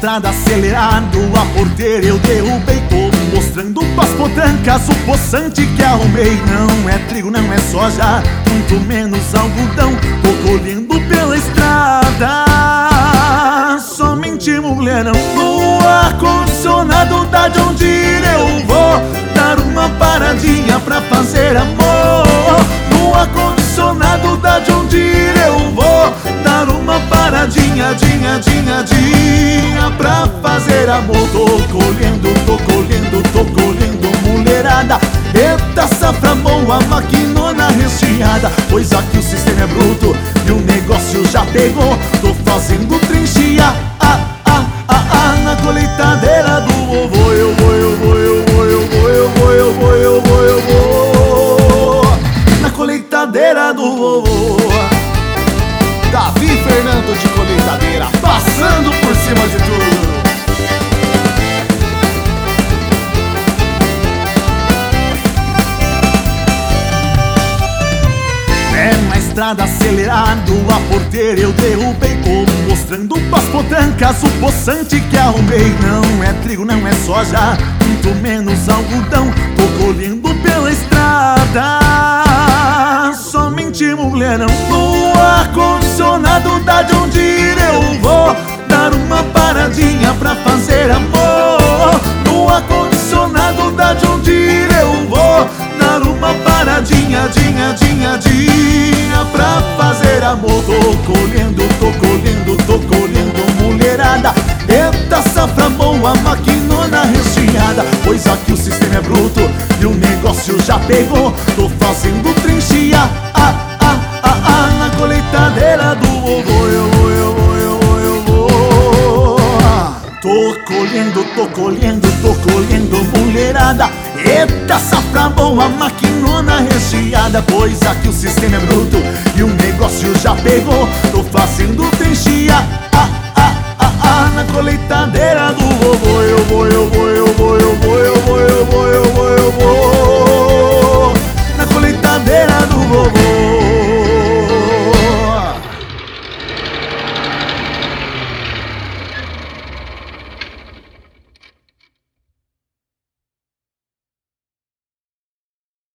estrada acelerado, a porteira eu derrubei todo, mostrando pras potrancas o poçante que arrumei. Não é trigo, não é soja, muito menos algodão, tô colhendo pela estrada somente mulherão. No ar-condicionado da John Deere eu vou dar uma paradinha pra fazer amor. No ar-condicionado da John Deere eu vou dar uma paradinha, dinha, pra fazer amor. Tô colhendo mulherada. Eita safra boa, maquinona recheada, pois aqui o sistema é bruto e o negócio já pegou. Tô fazendo trinchia, na colheitadeira do vovô. Eu vou na colheitadeira do vovô. Davi Fernando de Colheitadeira, passando por cima de tudo. Na estrada acelerado, a porteira eu derrubei todo, mostrando pras potrancas o poçante que arrumei. Não é trigo, não é soja, muito menos algodão, tô colhendo pela estrada somente mulherão. No ar-condicionado da John Deere eu vou dar uma paradinha pra fazer amor. No ar-condicionado da John Deere eu vou dar uma paradinha, dinha, pra fazer amor. Tô colhendo mulherada. Eita safra boa, maquinona recheada, pois aqui o sistema é bruto e o negócio já pegou. Tô fazendo trinchia, na colheitadeira do vovô. Eu vou. Tô colhendo mulherada. Eita safra boa, maquinona recheada, pois aqui o sistema é bruto e o negócio já pegou. Tô fazendo trinchia, na colheitadeira do